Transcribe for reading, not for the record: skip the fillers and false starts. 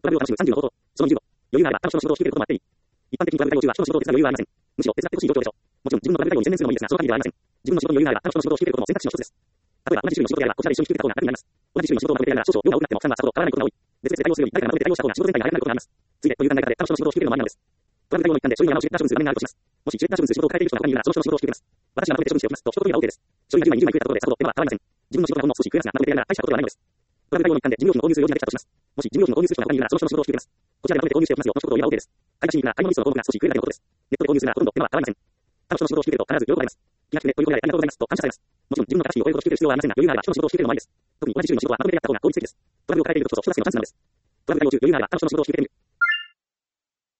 トラブルを楽しむ30の方法。その20。余裕があれば他の人の仕事を引き受けることもあっていい。一般的にトラブル対応中は人の仕事を手伝う余裕はありません。むしろ手伝ってほしい状況でしょう。もちろん自分のトラブル対応に専念するのもいいですが、その限りではありません。自分の仕事に余裕があれば他の人の仕事を引き受けることも選択肢の一つです。例えば同じ種類の仕事であれば、こちらで一緒に引き受けた方が楽になります。同じ種類の仕事をまとめてやるなら少々量が多くなっても負担はさほど変わらないことが多い。別々で対応するより誰かがまとめて対応した方が仕事全体が早くなることがあります。ついでという考え方で他の人の仕事を引き受けるのもありなのです。トラブル対応の一環で書類の山をシュレッダー処分する場面があるとします。もしシュレッダー処分する仕事を抱えている人が他にいるならその人の仕事を引き受けます。私がまとめて処分しておきますと一通りは OK です。書類が10枚に増えたところでさほど手間は変わりません。自分の仕事がほんの少し増えますが、まとめてやるなら大したことはないのです。トラブル対応の一環で事務用品を購入する用事ができたとします。もし事務用品を購入する人が他にいるならその人の仕事を引き受けます。こちらでまとめて購入しておきますよ。この一言を言えば OK です。買い出しに行くなら買い物リストの項目が少し増えるだけのことです。ネットで購入するならほとんど手間は変わりません。他の人の仕事を引き受けると必ず喜ばれます。気が利くねということでありがとうございますと感謝されます。もちろん自分の形に覚えることを引き受ける必要はありませんが、余裕があれば人の仕事を引き受けるのもありです。特に同じ種類の仕事はまとめてやった方が効率的です。トラブルを抱えている時こそ一つのチャンスなんです。トラブル対応中余裕があれば他の人の仕事を引き受けてみる。